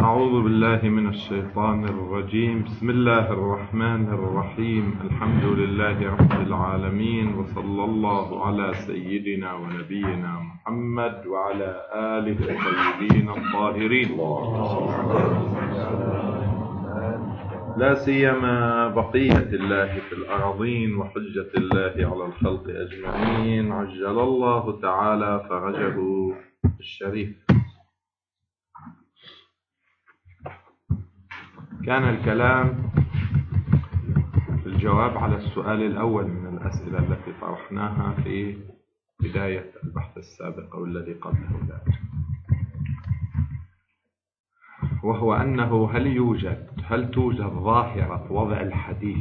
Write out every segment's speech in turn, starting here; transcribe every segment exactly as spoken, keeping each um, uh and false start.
أعوذ بالله من الشيطان الرجيم. بسم الله الرحمن الرحيم. الحمد لله رب العالمين، وصلى الله على سيدنا ونبينا محمد وعلى آله الطيبين الطاهرين، لا سيما بقية الله في الأرضين وحجة الله على الخلق أجمعين، عجل الله تعالى فرجه الشريف. كان الكلام في الجواب على السؤال الأول من الأسئلة التي طرحناها في بداية البحث السابق أو الذي قبله ذلك، وهو أنه هل يوجد هل توجد ظاهرة وضع الحديث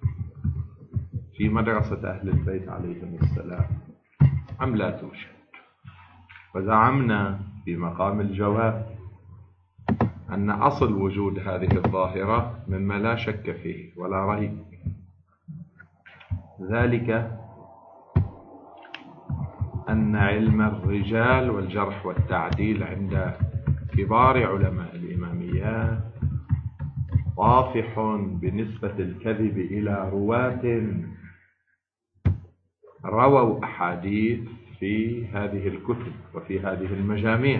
في مدرسة أهل البيت عليهم السلام أم لا توجد؟ وزعمنا في مقام الجواب أن أصل وجود هذه الظاهرة مما لا شك فيه ولا ريب، ذلك أن علم الرجال والجرح والتعديل عند كبار علماء الإماميات طافح بنسبة الكذب إلى رواة رووا أحاديث في هذه الكتب وفي هذه المجاميع.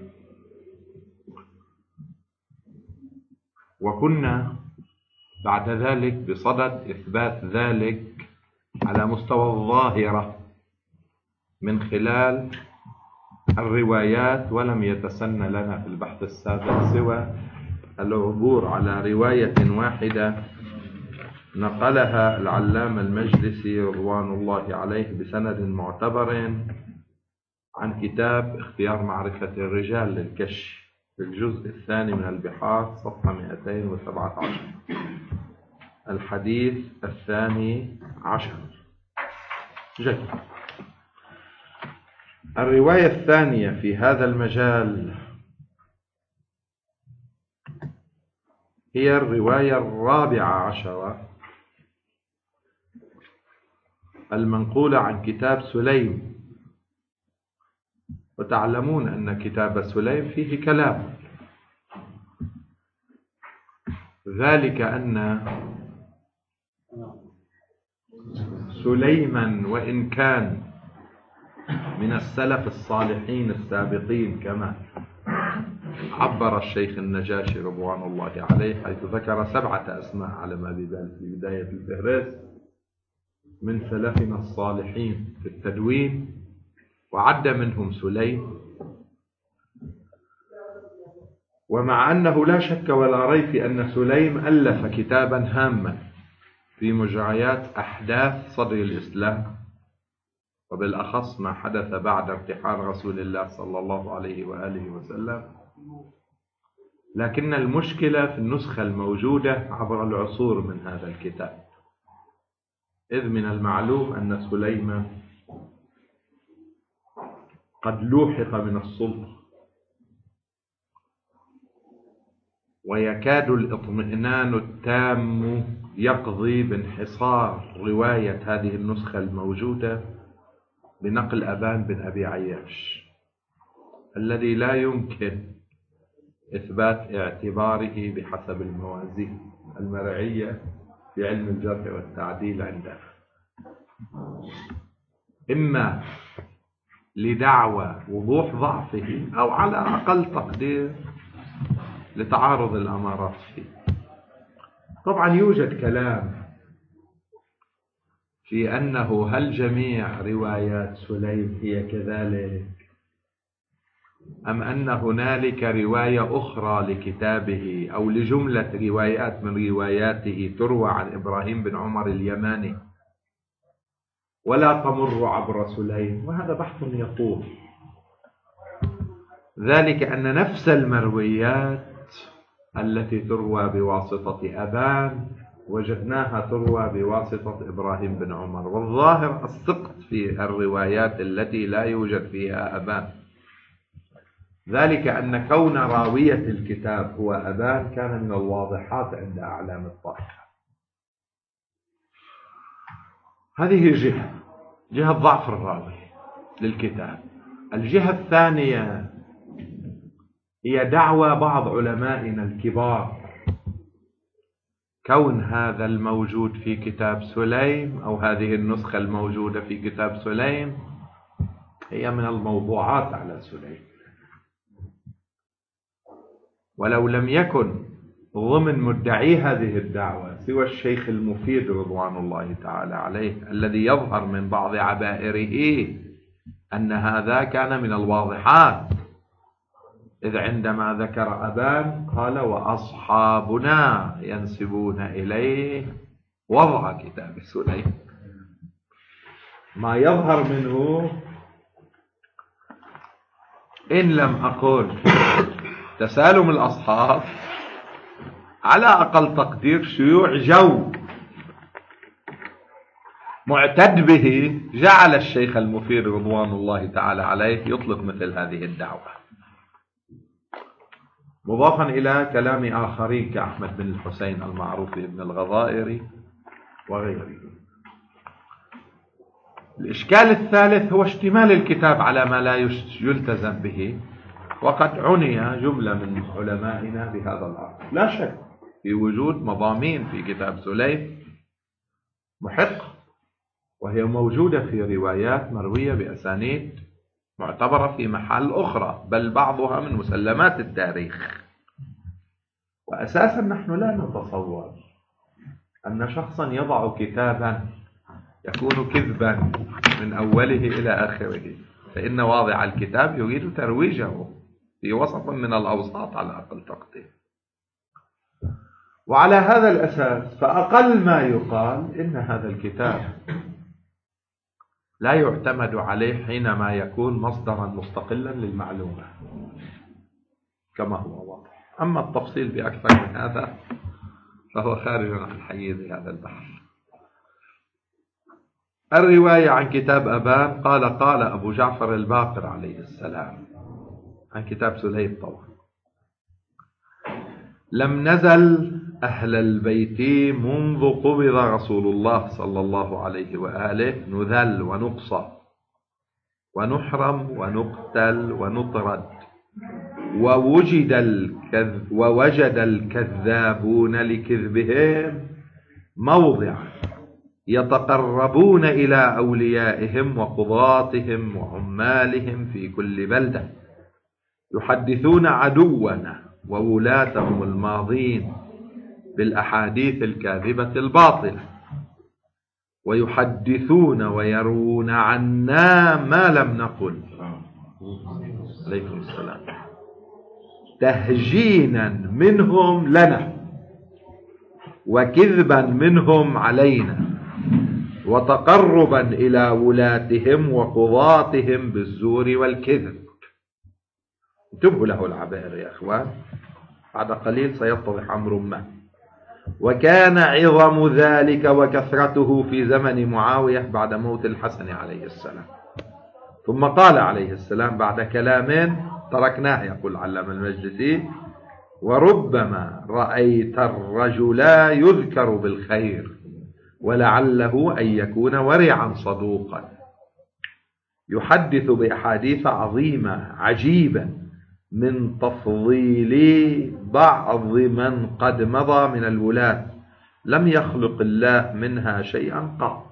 وكنا بعد ذلك بصدد إثبات ذلك على مستوى الظاهرة من خلال الروايات، ولم يتسنى لنا في البحث السابق سوى العبور على رواية واحدة نقلها العلامة المجلسي رضوان الله عليه بسند معتبر عن كتاب اختيار معرفة الرجال للكشف في الجزء الثاني من البحار صفحة مئتين وسبعة عشر، الحديث الثاني عشر. جيد. الرواية الثانية في هذا المجال هي الرواية الرابعة عشرة المنقولة عن كتاب سليم، وتعلمون أن كتاب سليم فيه كلام، ذلك أن سليما وإن كان من السلف الصالحين السابقين كما عبر الشيخ النجاشي رضوان الله عليه، حيث ذكر سبعة أسماء على ما بذلك في بداية الفهرس من سلفنا الصالحين في التدوين، وعد منهم سليم. ومع أنه لا شك ولا ريب في أن سليم ألف كتابا هاما في مجريات أحداث صدر الإسلام، وبالأخص ما حدث بعد ارتحال رسول الله صلى الله عليه وآله وسلم، لكن المشكلة في النسخة الموجودة عبر العصور من هذا الكتاب، إذ من المعلوم أن سليم قد لوحق من السلطة، ويكاد الاطمئنان التام يقضي بانحصار رواية هذه النسخة الموجودة بنقل أبان بن أبي عياش، الذي لا يمكن إثبات اعتباره بحسب الموازين المرعية في علم الجرح والتعديل عندنا، إما لدعوى وضوح ضعفه أو على أقل تقدير لتعارض الأمارات فيه. طبعا يوجد كلام في أنه هل جميع روايات سليم هي كذلك، أم أن هنالك رواية أخرى لكتابه أو لجملة روايات من رواياته تروى عن إبراهيم بن عمر اليماني ولا تمر عبر سليم، وهذا بحث يطول. ذلك أن نفس المرويات التي تروى بواسطة أبان وجدناها تروى بواسطة إبراهيم بن عمر، والظاهر السقط في الروايات التي لا يوجد فيها أبان، ذلك أن كون راوية الكتاب هو أبان كان من الواضحات عند أعلام الطائفة. هذه جهة جهة ضعف الراوي للكتاب. الجهة الثانية هي دعوى بعض علمائنا الكبار. كون هذا الموجود في كتاب سليم أو هذه النسخة الموجودة في كتاب سليم هي من الموضوعات على سليم، ولو لم يكن ضمن مدعي هذه الدعوة سوى الشيخ المفيد رضوان الله تعالى عليه الذي يظهر من بعض عبائره أن هذا كان من الواضحات، إذ عندما ذكر أبان قال وأصحابنا ينسبون إليه وضع كتاب سليم. ما يظهر منه إن لم أقول تسالم الأصحاب على أقل تقدير شيوع جو معتد به جعل الشيخ المفيد رضوان الله تعالى عليه يطلق مثل هذه الدعوة، مضافا إلى كلام آخرين كأحمد بن الحسين المعروف ابن الغضائري وغيره. الإشكال الثالث هو اشتمال الكتاب على ما لا يلتزم به، وقد عني جملة من علمائنا بهذا الأمر. لا شك في وجود مضامين في كتاب سليم محق، وهي موجودة في روايات مروية بأسانيد معتبرة في محل أخرى، بل بعضها من مسلمات التاريخ. وأساسا نحن لا نتصور أن شخصا يضع كتابا يكون كذبا من أوله إلى آخره، فإن واضع الكتاب يريد ترويجه في وسط من الأوساط على أقل تقدير. وعلى هذا الأساس فأقل ما يقال إن هذا الكتاب لا يعتمد عليه حينما يكون مصدرا مستقلا للمعلومة كما هو واضح. أما التفصيل بأكثر من هذا فهو خارج عن حيز هذا البحث. الرواية عن كتاب أبان قال قال أبو جعفر الباقر عليه السلام عن كتاب سليم طبعا: لم نزل أهل البيت منذ قبض رسول الله صلى الله عليه وآله نذل ونقصى ونحرم ونقتل ونطرد، ووجد الكذب ووجد الكذابون لكذبهم موضعا يتقربون إلى أوليائهم وقضاتهم وعمالهم في كل بلدة، يحدثون عدونا وولاتهم الماضين بالأحاديث الكاذبة الباطلة، ويحدثون ويرون عنا ما لم نقل عليكم السلام، تهجينا منهم لنا وكذبا منهم علينا، وتقربا إلى ولاتهم وقضاتهم بالزور والكذب. انتبهوا له العبائر يا أخوان، بعد قليل سيتضح أمر ما. وكان عظم ذلك وكثرته في زمن معاوية بعد موت الحسن عليه السلام. ثم قال عليه السلام بعد كلام تركناه، يقول علامة المجلسي: وربما رأيت الرجل يذكر بالخير ولعله أن يكون ورعا صدوقا، يحدث بأحاديث عظيمة عجيبة من تفضيل بعض من قد مضى من الولاة لم يخلق الله منها شيئا قط،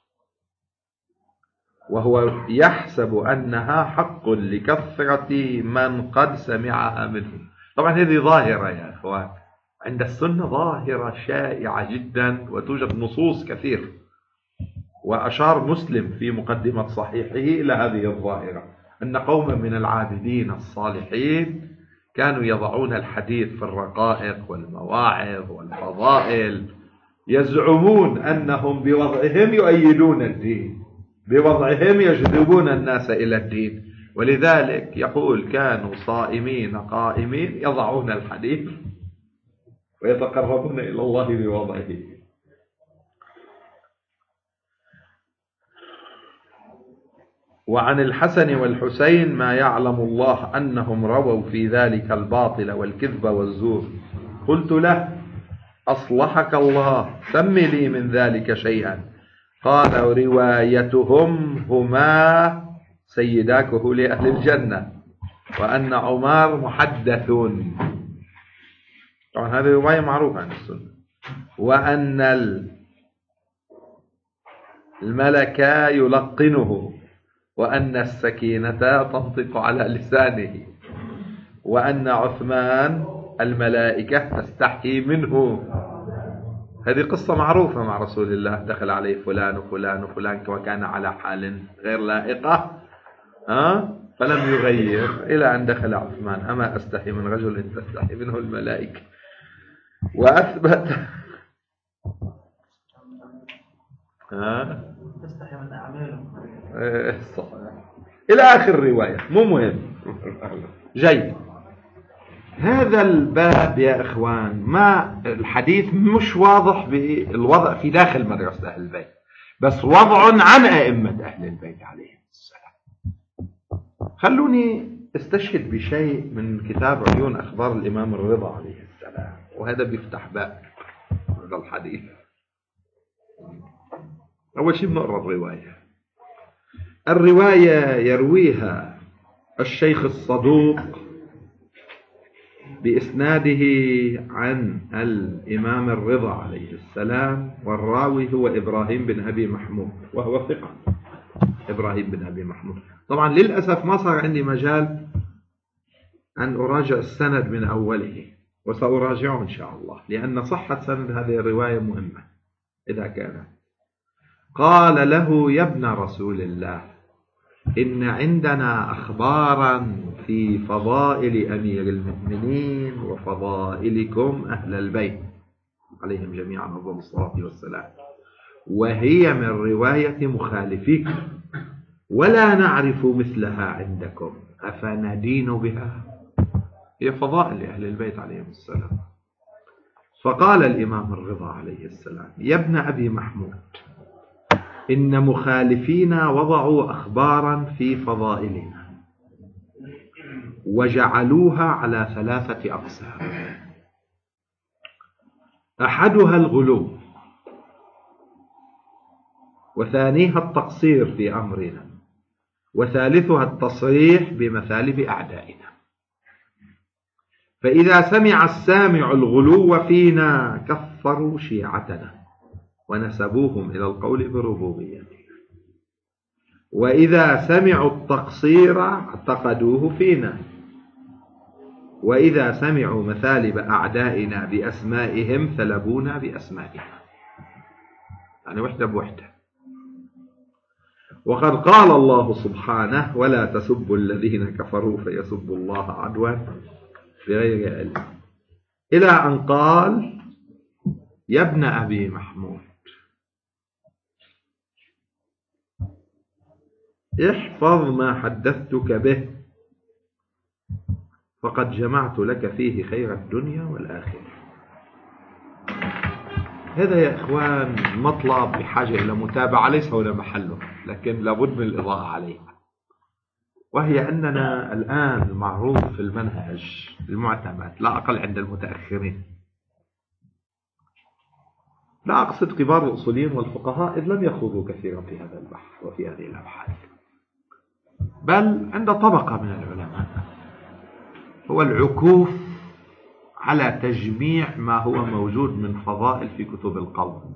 وهو يحسب أنها حق لكثرة من قد سمعها منه. طبعا هذه ظاهرة يا أخوان عند السنة، ظاهرة شائعة جدا وتوجد نصوص كثير، وأشار مسلم في مقدمة صحيحه إلى هذه الظاهرة، أن قوما من العابدين الصالحين كانوا يضعون الحديث في الرقائق والمواعظ والفضائل، يزعمون أنهم بوضعهم يؤيدون الدين، بوضعهم يجذبون الناس إلى الدين، ولذلك يقول كانوا صائمين قائمين يضعون الحديث ويتقربون إلى الله بوضعه. وعن الحسن والحسين ما يعلم الله أنهم رووا في ذلك الباطل والكذب والزور. قلت له: أصلحك الله، سم لي من ذلك شيئا. قال: روايتهم هما سيداكه لأهل الجنة، وأن عمر محدث، طبعا هذه رواية معروفة عن السنة، وأن الملك يلقنه، وأن السكينة تنطق على لسانه، وأن عثمان الملائكة تستحي منه. هذه قصة معروفة مع رسول الله، دخل عليه فلان وفلان وفلان وكان على حال غير لائقة أه؟ فلم يغير إلى أن دخل عثمان: أما أستحي من رجل تستحي منه الملائكة. وأثبت أه؟ تستحي من أعماله إلى آخر رواية، مو مهم. جيد. هذا الباب يا إخوان، ما الحديث مش واضح بالوضع في داخل مدرسة أهل البيت، بس وضع عن أئمة أهل البيت عليهم السلام. خلوني استشهد بشيء من كتاب عيون أخبار الإمام الرضا عليه السلام، وهذا بيفتح باب هذا الحديث. أول شيء بنقرأ الرواية. الرواية يرويها الشيخ الصدوق بإسناده عن الإمام الرضا عليه السلام، والراوي هو إبراهيم بن أبي محمود، وهو ثقة. إبراهيم بن أبي محمود. طبعا للأسف ما صار عندي مجال أن أراجع السند من أوله، وسأراجعه إن شاء الله، لأن صحة سند هذه الرواية مهمة. إذا كان قال له: يا ابن رسول الله، إن عندنا أخبارا في فضائل أمير المؤمنين وفضائلكم أهل البيت عليهم جميعا أفضل الصلاة والسلام، وهي من رواية مخالفيكم، ولا نعرف مثلها عندكم، أفندين بها؟ هي فضائل أهل البيت عليهم السلام. فقال الإمام الرضا عليه السلام: يا ابن أبي محمود، إن مخالفينا وضعوا أخبارا في فضائلنا وجعلوها على ثلاثة أقسام: أحدها الغلو، وثانيها التقصير في أمرنا، وثالثها التصريح بمثالب أعدائنا. فإذا سمع السامع الغلو فينا كفروا شيعتنا ونسبوهم إلى القول بربوبيته، وإذا سمعوا التقصير اعتقدوه فينا، وإذا سمعوا مثالب أعدائنا بأسمائهم ثلبونا بأسمائنا. يعني وحدة بوحدة. وقد قال الله سبحانه: ولا تسبوا الذين كفروا فيسبوا الله عدوا بغير علم، إلى أن قال: يا ابن أبي محمود، احفظ ما حدثتك به، فقد جمعت لك فيه خير الدنيا والآخرة. هذا يا إخوان مطلب بحاجة إلى متابعة، ليس هنا محله، لكن لابد من الإضاءة عليه. وهي أننا الآن معروف في المنهج المعتمد، لا أقل عند المتأخرين، لا أقصد كبار الأصوليين والفقهاء إذ لم يخوضوا كثيرا في هذا البحث وفي هذه الأبحاث، بل عند طبقة من العلماء، هو العكوف على تجميع ما هو موجود من فضائل في كتب القوم.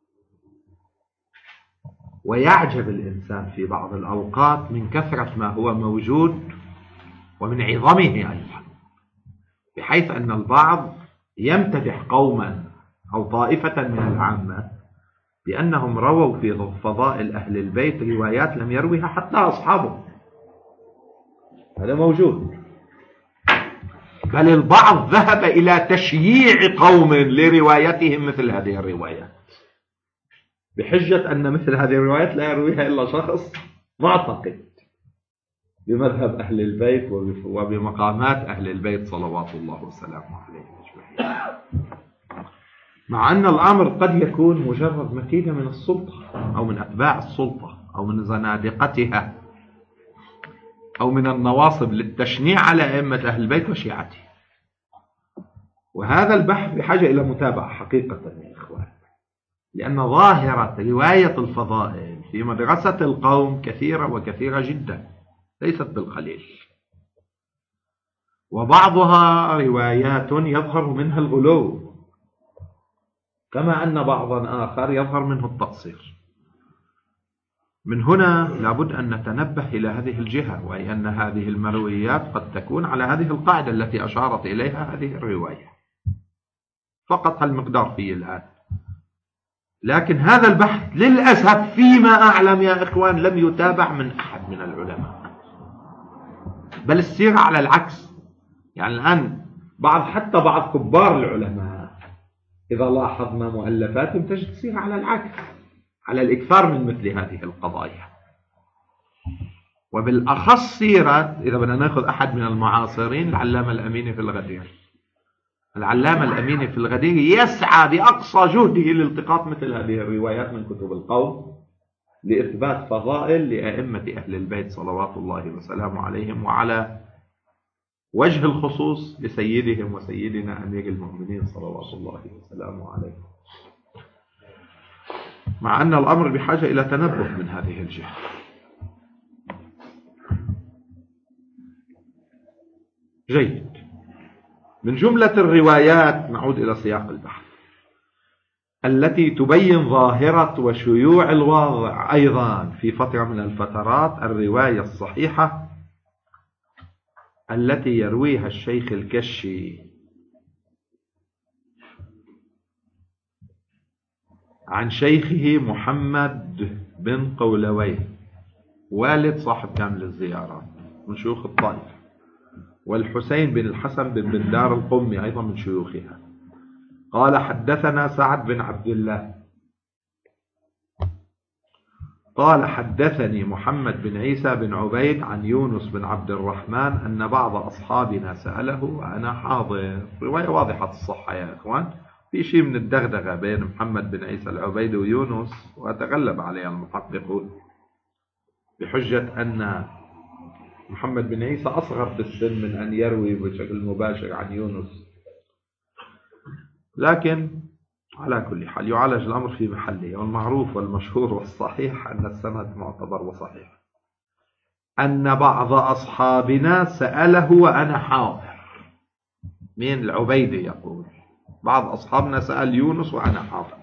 ويعجب الإنسان في بعض الأوقات من كثرة ما هو موجود ومن عظمه أيضا، بحيث أن البعض يمتدح قوما أو طائفة من العامة بأنهم رووا في فضائل أهل البيت روايات لم يروها حتى أصحابه. هذا موجود. بل البعض ذهب إلى تشييع قوم لروايتهم مثل هذه الروايات، بحجة أن مثل هذه الروايات لا يرويها إلا شخص معتقد بمذهب أهل البيت وبمقامات أهل البيت صلوات الله وسلامه عليهم أجمعين. مع أن الأمر قد يكون مجرد مكيدة من السلطة أو من أتباع السلطة أو من زنادقتها أو من النواصب للتشنيع على أئمة أهل البيت وشيعته. وهذا البحث بحاجة إلى متابعة حقيقة يا إخوان، لأن ظاهرة رواية الفضائل في مدرسة القوم كثيرة وكثيرة جدا، ليست بالقليل. وبعضها روايات يظهر منها الغلو، كما أن بعضا آخر يظهر منه التقصير. من هنا لابد أن نتنبه إلى هذه الجهة، وهي أن هذه المرويات قد تكون على هذه القاعدة التي أشارت إليها هذه الرواية فقط، هالمقدار فيه الآن. لكن هذا البحث للأسف فيما أعلم يا إخوان لم يتابع من أحد من العلماء، بل السيرة على العكس. يعني الآن بعض حتى بعض كبار العلماء إذا لاحظنا مؤلفاتهم تجد السيرة على العكس، على الإكثار من مثل هذه القضايا. وبالأخص سيرة، إذا بدنا نأخذ أحد من المعاصرين، العلامة الأميني في الغدير. العلامة الأميني في الغدير يسعى بأقصى جهده لالتقاط مثل هذه الروايات من كتب القوم لإثبات فضائل لأئمة أهل البيت صلوات الله وسلامه عليهم، وعلى وجه الخصوص لسيدهم وسيدنا أمير المؤمنين صلوات الله وسلامه عليه، مع أن الأمر بحاجة إلى تنبه من هذه الجهة. جيد. من جملة الروايات، نعود إلى سياق البحث، التي تبين ظاهرة وشيوع الواضع أيضا في فترة من الفترات، الرواية الصحيحة التي يرويها الشيخ الكشي عن شيخه محمد بن قولويه، والد صاحب كامل الزيارات من شيوخ الطائف، والحسين بن الحسن بن بندار القمي أيضا من شيوخها. قال: حدثنا سعد بن عبد الله قال: حدثني محمد بن عيسى بن عبيد عن يونس بن عبد الرحمن أن بعض أصحابنا سأله وأنا حاضر. رواية واضحة الصحة يا إخوان، في شيء من الدغدغة بين محمد بن عيسى العبيد ويونس، وتغلب عليها المحققون بحجة أن محمد بن عيسى أصغر في السن من أن يروي بشكل مباشر عن يونس. لكن على كل حال يعالج الأمر في محله، والمعروف والمشهور والصحيح أن السند معتبر وصحيح. أن بعض أصحابنا سأله وأنا حاضر. مين؟ العبيدي يقول بعض أصحابنا سأل يونس وأنا حاضر،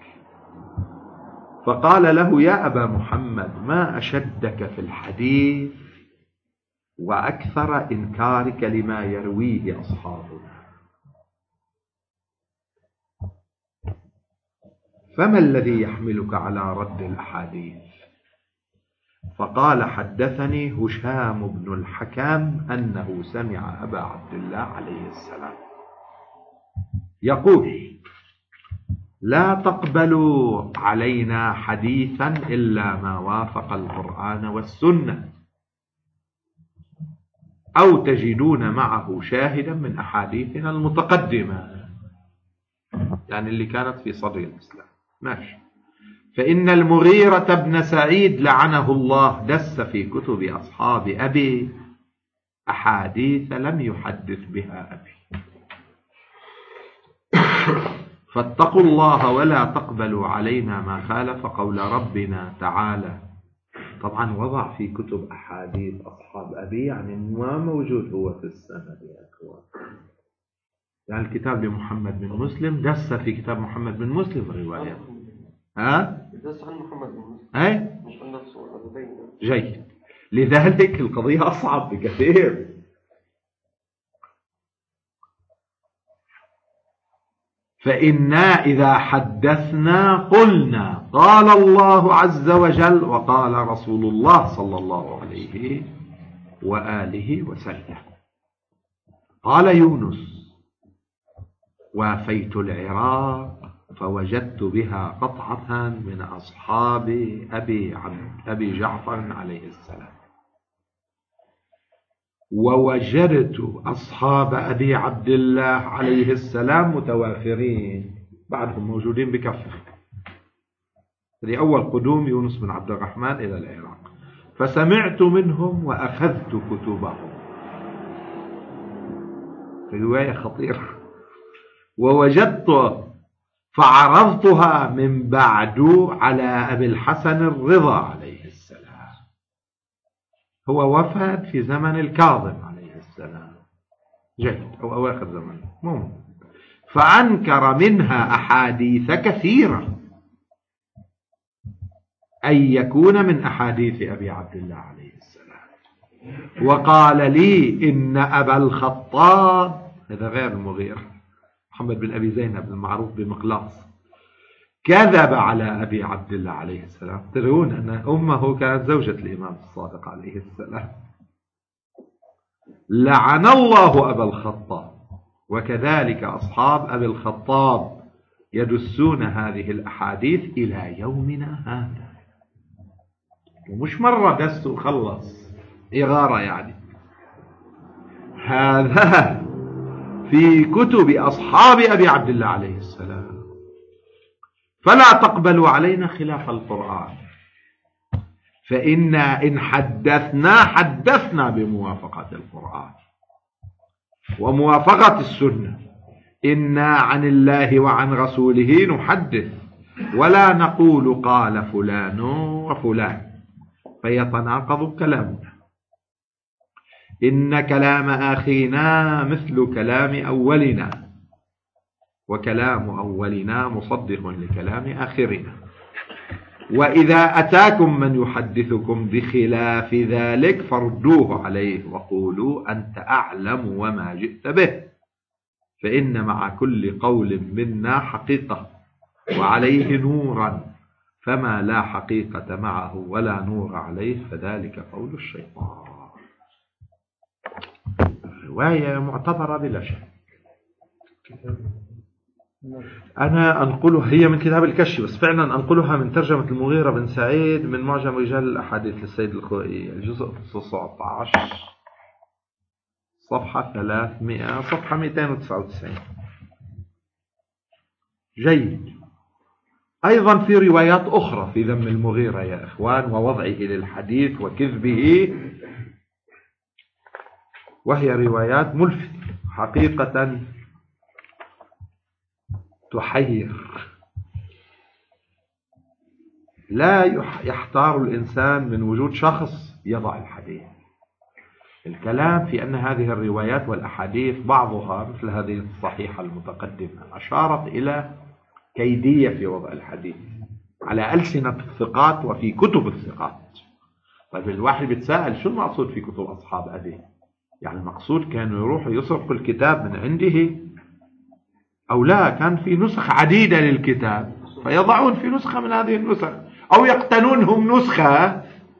فقال له: يا أبا محمد، ما أشدك في الحديث وأكثر إنكارك لما يرويه أصحابنا، فما الذي يحملك على رد الأحاديث؟ فقال: حدثني هشام بن الحكم أنه سمع أبا عبد الله عليه السلام يقول: لا تقبلوا علينا حديثا إلا ما وافق القرآن والسنة، أو تجدون معه شاهدا من أحاديثنا المتقدمة، يعني اللي كانت في صدر الإسلام. ماشي. فإن المغيرة بن سعيد لعنه الله دس في كتب أصحاب أبي أحاديث لم يحدث بها أبي، فاتقوا الله ولا تقبلوا علينا ما خالف قول ربنا تعالى. طبعا وضع في كتب أحاديث أصحاب أبي، يعني ما موجود هو في السند يا أخوان. يعني الكتاب لمحمد بن مسلم دس في كتاب محمد بن مسلم رواية، ها؟ دس عن محمد بن مسلم، أي؟ مش عن نفسه. جيد. لذلك القضية أصعب بكثير. فإنا إذا حدثنا قلنا قال الله عز وجل وقال رسول الله صلى الله عليه وآله وسلم. قال يونس: وافيت العراق فوجدت بها قطعة من أصحاب أبي, أبي جعفر عليه السلام، ووجدت أصحاب أبي عبد الله عليه السلام متوافرين، بعدهم موجودين بكفة. هذه أول قدوم يونس بن عبد الرحمن إلى العراق. فسمعت منهم وأخذت كتبهم. رواية خطيرة. ووجدت فعرضتها من بعد على أبي الحسن الرضا عليه السلام. هو وفد في زمن الكاظم عليه السلام، جيد، أو أواخر زمن مهم. فأنكر منها أحاديث كثيرة، أن يكون من أحاديث أبي عبد الله عليه السلام. وقال لي إن أبا الخطاب، هذا غير المغيرة، محمد بن أبي زينب المعروف بمقلاص، كذب على أبي عبد الله عليه السلام. ترون أن أمه كانت زوجة الإمام الصادق عليه السلام. لعن الله أبا الخطاب. وكذلك أصحاب أبي الخطاب يدسون هذه الأحاديث إلى يومنا هذا، ومش مرة دس وخلص إغارة يعني. هذا في كتب أصحاب أبي عبد الله عليه السلام. فلا تقبلوا علينا خلاف القرآن، فإنا إن حدثنا حدثنا بموافقة القرآن وموافقة السنة. إنا عن الله وعن رسوله نحدث، ولا نقول قال فلان وفلان فيتناقض كلامنا. إن كلام آخرنا مثل كلام أولنا، وكلام أولنا مصدق لكلام آخرنا. وإذا أتاكم من يحدثكم بخلاف ذلك فردوه عليه وقولوا أنت أعلم وما جئت به، فإن مع كل قول منا حقيقة وعليه نورا، فما لا حقيقة معه ولا نور عليه فذلك قول الشيطان. رواية معتبرة بلا شك. أنا أنقلها، هي من كتاب الكشف، بس فعلا أنقلها من ترجمة المغيرة بن سعيد من معجم رجال الأحاديث للسيد الخوئي، الجزء تسعة عشر صفحة ثلاثمائة، صفحة مئتين وتسعة وتسعين. جيد. أيضا في روايات أخرى في ذم المغيرة يا إخوان ووضعه للحديث وكذبه، وهي روايات ملفتة حقيقة تحير. لا يحتار الإنسان من وجود شخص يضع الحديث. الكلام في أن هذه الروايات والأحاديث بعضها مثل هذه الصحيحة المتقدمة أشارت إلى كيدية في وضع الحديث على ألسنة الثقات وفي كتب الثقات. طيب الواحد بيتساءل شو المقصود في كتب أصحاب أبي؟ يعني المقصود كانوا يروحوا يسرقوا الكتاب من عنده، أو لا كان في نسخ عديدة للكتاب فيضعون في نسخة من هذه النسخ، أو يقتنونهم نسخة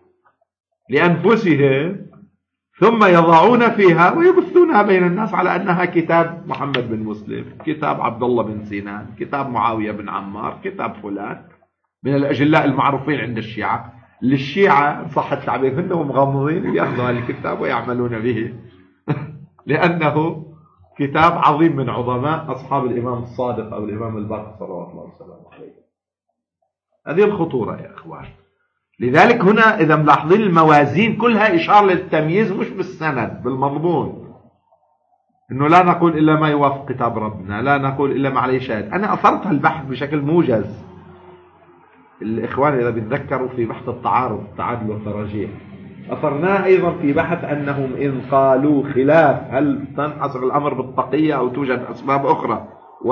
لأنفسهم ثم يضعون فيها ويبثونها بين الناس على أنها كتاب محمد بن مسلم، كتاب عبد الله بن سينان، كتاب معاوية بن عمار، كتاب فلان من الأجلاء المعروفين عند الشيعة. للشيعة صح التعبير هنهم مغمضين يأخذوا هذا الكتاب ويعملون به لأنه كتاب عظيم من عظماء أصحاب الإمام الصادق أو الإمام الباقر صلوات الله وسلامه عليه. هذه الخطورة يا إخوان. لذلك هنا إذا ملاحظين الموازين كلها إشارة للتمييز مش بالسند، بالمضمون، إنه لا نقول إلا ما يوافق كتاب ربنا، لا نقول إلا ما عليه شاهد. أنا أثرت البحث بشكل موجز، الإخوان إذا بيتذكروا في بحث التعارض التعادل والتراجيح أثرناه أيضا في بحث أنهم إن قالوا خلاف هل تنحصر الأمر بالتقية أو توجد أسباب أخرى،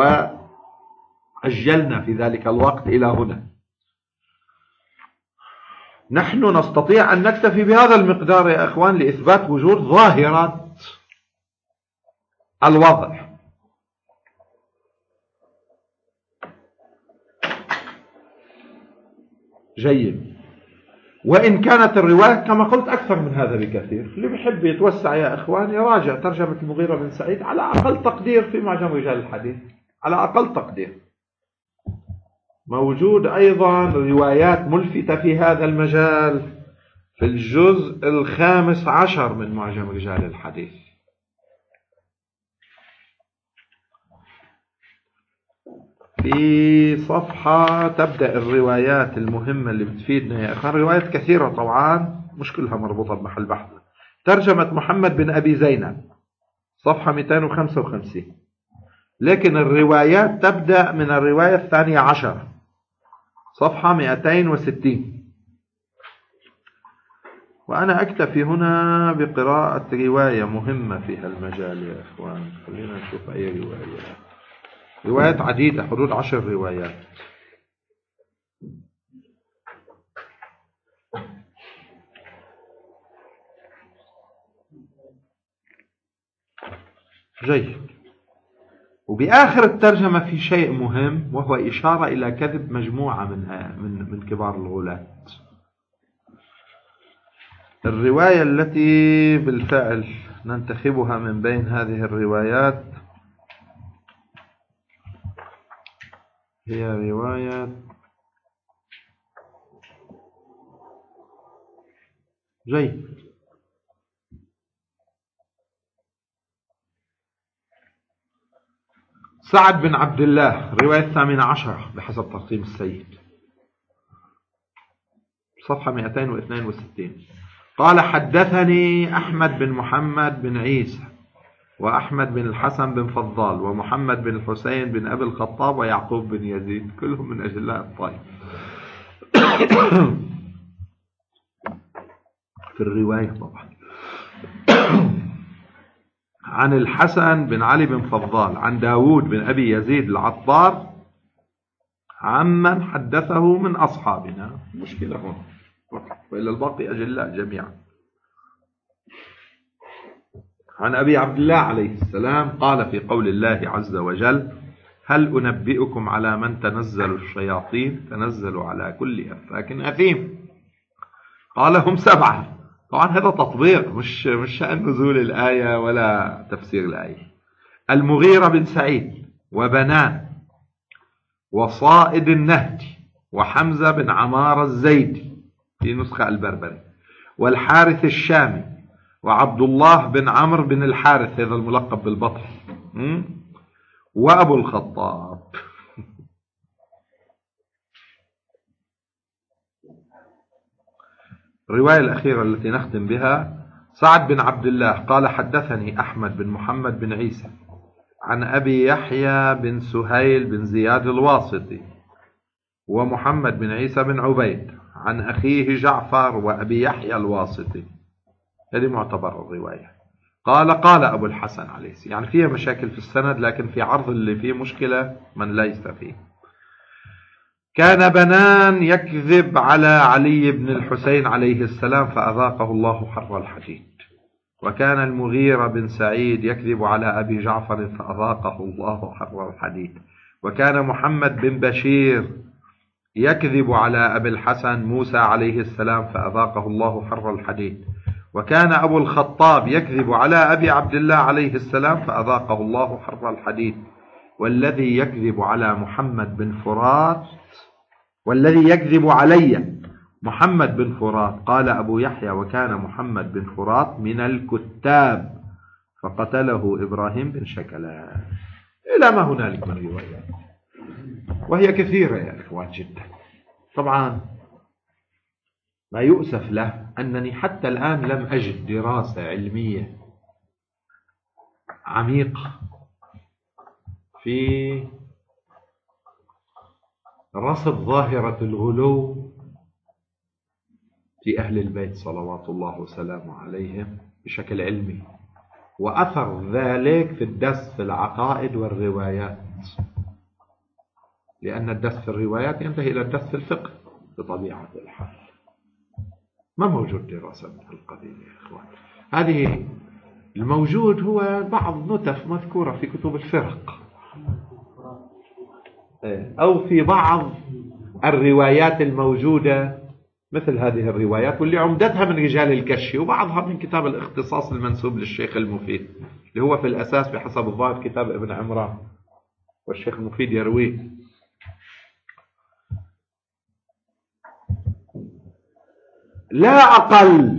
وأجلنا في ذلك الوقت إلى هنا. نحن نستطيع أن نكتفي بهذا المقدار يا أخوان لإثبات وجود ظاهرة الوضع. جيد. وإن كانت الرواية كما قلت أكثر من هذا بكثير، اللي بيحب يتوسع يا أخوان يراجع ترجمة المغيرة بن سعيد على أقل تقدير في معجم رجال الحديث، على أقل تقدير. موجود أيضا روايات ملفتة في هذا المجال في الجزء الخامس عشر من معجم رجال الحديث. في صفحة تبدأ الروايات المهمة اللي بتفيدنا يا أخوان، روايات كثيرة طبعا مش كلها مربوطة بمحل بحثنا. ترجمة محمد بن أبي زينب صفحة مئتين وخمسة وخمسين، لكن الروايات تبدأ من الرواية الثانية عشر صفحة مئتين وستين. وأنا أكتفي هنا بقراءة رواية مهمة في هالمجال يا إخوان. خلينا نشوف أي رواية. روايات عديدة، حدود عشر روايات. جيد. وبآخر الترجمة في شيء مهم، وهو إشارة إلى كذب مجموعة منها من من كبار الغلاة. الرواية التي بالفعل ننتخبها من بين هذه الروايات هي رواية جيد سعد بن عبد الله، رواية الثامنة عشرة بحسب ترقيم السيد، صفحة مئتين واثنين وستين. قال: حدثني أحمد بن محمد بن عيسى وأحمد بن الحسن بن فضال ومحمد بن الحسين بن أبي الخطاب ويعقوب بن يزيد، كلهم من أجلاء الطائف. في الرواية طبعا عن الحسن بن علي بن فضال عن داود بن أبي يزيد العطار عمن حدثه من أصحابنا. مشكلة هون، وإلى الباقي أجلاء جميعا. عن أبي عبد الله عليه السلام قال في قول الله عز وجل: هل أنبئكم على من تنزل الشياطين؟ تنزل على كل أفاك أثيم. قال: هم سبعة. طبعا هذا تطبيق، مش مش شأن نزول الآية ولا تفسير الآية. المغيرة بن سعيد وبنان وصائد النهدي وحمزة بن عمار الزيدي في نسخة البربري والحارث الشامي وعبد الله بن عمرو بن الحارث، هذا الملقب بالبطل، وأبو الخطاب. الرواية الأخيرة التي نختم بها: سعد بن عبد الله قال: حدثني أحمد بن محمد بن عيسى عن أبي يحيى بن سهيل بن زياد الواسطي ومحمد بن عيسى بن عبيد عن أخيه جعفر وأبي يحيى الواسطي. هذه معتبر الرواية. قال: قال أبو الحسن عليه السلام، يعني فيها مشاكل في السند، لكن في عرض اللي فيه مشكلة من ليس فيه. كان بنان يكذب على علي بن الحسين عليه السلام فأذاقه الله حر الحديد. وكان المغيرة بن سعيد يكذب على أبي جعفر فأذاقه الله حر الحديد. وكان محمد بن بشير يكذب على أبي الحسن موسى عليه السلام فأذاقه الله حر الحديد. وكان أبو الخطاب يكذب على أبي عبد الله عليه السلام فأذاقه الله حر الحديد. والذي يكذب على محمد بن فرات والذي يكذب علي محمد بن فرات، قال أبو يحيى: وكان محمد بن فرات من الكتاب فقتله إبراهيم بن شكلان. إلى ما هنالك من روايات، وهي كثيرة يا إخوان جدا. طبعا ما يؤسف له أنني حتى الآن لم أجد دراسة علمية عميقة في رصد ظاهرة الغلو في أهل البيت صلوات الله وسلامه عليهم بشكل علمي، وأثر ذلك في الدس في العقائد والروايات، لأن الدس في الروايات ينتهي إلى الدس في الفقه بطبيعة الحال. ما موجود دراسة من القبيل يا إخوان. هذه الموجود هو بعض نتف مذكورة في كتب الفرق أو في بعض الروايات الموجودة مثل هذه الروايات، واللي عمدتها من رجال الكشف، وبعضها من كتاب الاختصاص المنسوب للشيخ المفيد، اللي هو في الأساس بحسب الظاهر كتاب ابن عمران، والشيخ المفيد يرويه. لا أقل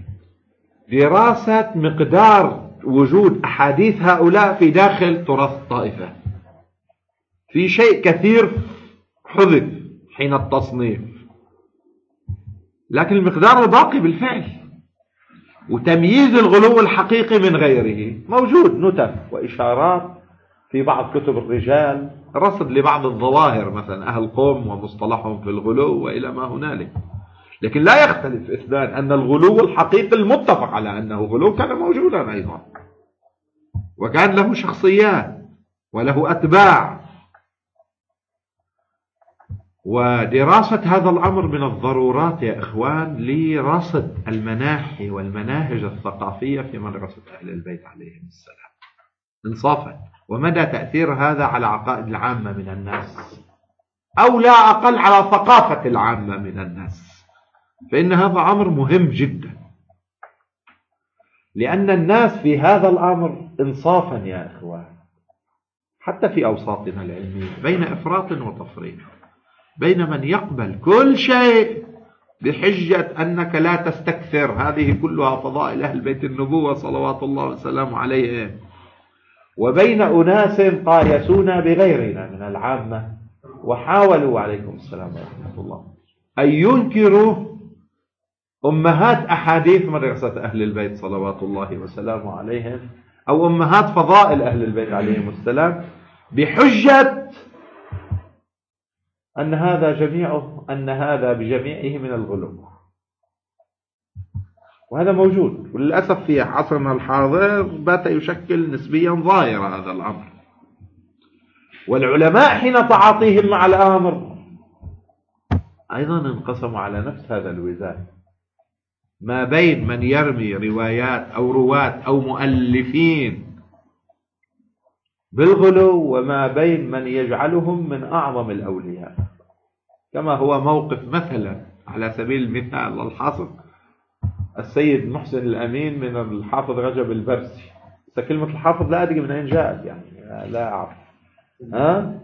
دراسة مقدار وجود أحاديث هؤلاء في داخل تراث الطائفة. في شيء كثير حذف حين التصنيف، لكن المقدار الباقي بالفعل، وتمييز الغلو الحقيقي من غيره موجود، نتف وإشارات في بعض كتب الرجال، رصد لبعض الظواهر مثلا أهل قوم ومصطلحهم في الغلو وإلى ما هنالك. لكن لا يختلف اثنان أن الغلو الحقيقي المتفق على أنه غلو كان موجودا أيضا، وكان له شخصيات وله أتباع. ودراسة هذا الأمر من الضرورات يا إخوان لرصد المناحي والمناهج الثقافية في مدرسة أهل البيت عليهم السلام إنصافا، ومدى تأثير هذا على عقائد العامة من الناس، أو لا أقل على ثقافة العامة من الناس. فإن هذا أمر مهم جدا، لأن الناس في هذا الأمر إنصافا يا إخوان حتى في أوساطنا العلمية بين إفراط وتفريط، بين من يقبل كل شيء بحجة أنك لا تستكثر، هذه كلها فضائل أهل بيت النبوة صلوات الله وسلامه عليهم، وبين أناس قايسونا بغيرنا من العامة وحاولوا عليكم السلام ورحمة الله أن ينكروا أمهات أحاديث مدرسة أهل البيت صلوات الله وسلامه عليهم، أو أمهات فضائل أهل البيت عليهم السلام، بحجة أن هذا جميعه أن هذا بجميعه من الغلو. وهذا موجود، وللأسف في عصرنا الحاضر بات يشكل نسبيا ظاهرة هذا الأمر. والعلماء حين تعاطيهم مع الأمر أيضا انقسموا على نفس هذا الوزان، ما بين من يرمي روايات أو رواة أو مؤلفين بالغلو، وما بين من يجعلهم من أعظم الأولياء، كما هو موقف مثلا على سبيل المثال الحاصل السيد محسن الأمين من الحافظ رجب البرسي. كلمة الحافظ لا أدري من أين جاءت، يعني لا أعرف. ها؟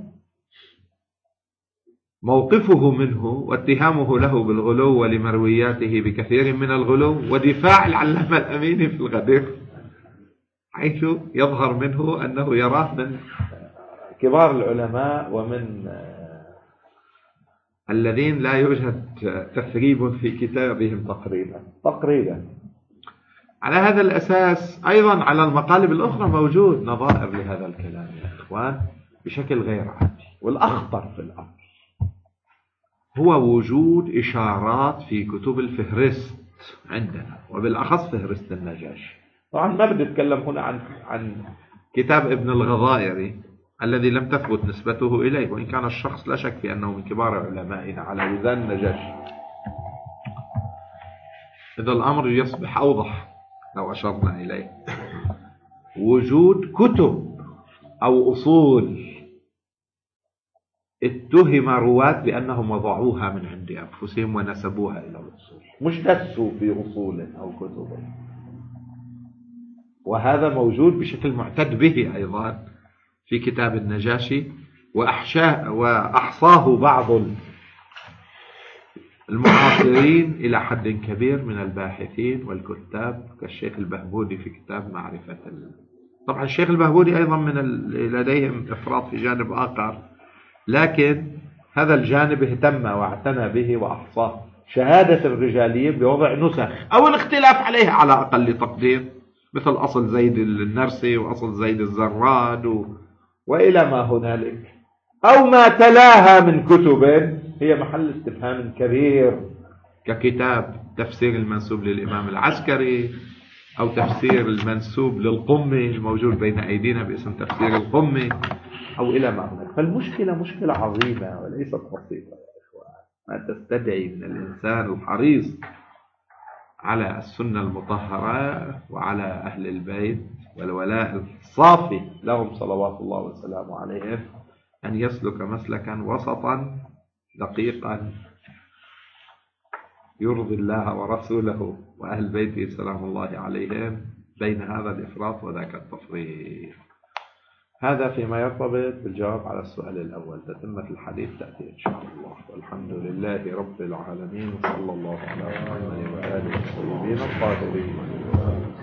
موقفه منه واتهامه له بالغلو ولمروياته بكثير من الغلو، ودفاع العلامة الأميني في الغدير، حيث يظهر منه أنه يراه من كبار العلماء ومن الذين لا يوجد تثريب في كتابهم تقريبا تقريبا. على هذا الأساس أيضا على المقالب الأخرى موجود نظائر لهذا الكلام يا إخوان بشكل غير عادي. والأخطر في الأمر هو وجود إشارات في كتب الفهرست عندنا، وبالأخص فهرست النجاشي. طبعا ما بدي أتكلم هنا عن عن كتاب ابن الغضائري الذي لم تثبت نسبته إليه، وإن كان الشخص لا شك في أنه من كبار علمائنا على وزن النجاشي. إذا الأمر يصبح أوضح لو أشرنا إليه وجود كتب أو أصول اتهم رواة بأنهم وضعوها من عند أنفسهم ونسبوها إلى الأصول، مش دسوا في أصول أو كتب. وهذا موجود بشكل معتد به أيضا في كتاب النجاشي، وأحشاه وأحصاه بعض المعاصرين إلى حد كبير من الباحثين والكتاب كالشيخ البهبودي في كتاب معرفة ال... طبعا الشيخ البهبودي أيضا من ال... لديهم إفراط في جانب آخر، لكن هذا الجانب اهتم واعتنى به وأحصاه، شهادة الرجاليين بوضع نسخ أو الاختلاف عليها على أقل تقدير، مثل أصل زيد النرسي وأصل زيد الزراد و... وإلى ما هنالك، أو ما تلاها من كتب هي محل استفهام كبير، ككتاب تفسير المنسوب للإمام العسكري، أو تفسير المنسوب للقمي الموجود بين أيدينا باسم تفسير القمي، أو إلى ما هنالك. فالمشكلة مشكلة عظيمة وليست بسيطة يا إخوان، ما تستدعي من الإنسان الحريص على السنة المطهرة وعلى أهل البيت والولاء الصافي لهم صلوات الله وسلامه عليهم أن يسلك مسلكا وسطا دقيقا يرضي الله ورسوله وأهل بيته سلام الله عليهم بين هذا الإفراط وذاك التفريط. هذا فيما يرتبط بالجواب على السؤال الأول. تتمة الحديث تأتي إن شاء الله، والحمد لله رب العالمين، وصلى الله على محمد وآله الطيبين الطاهرين.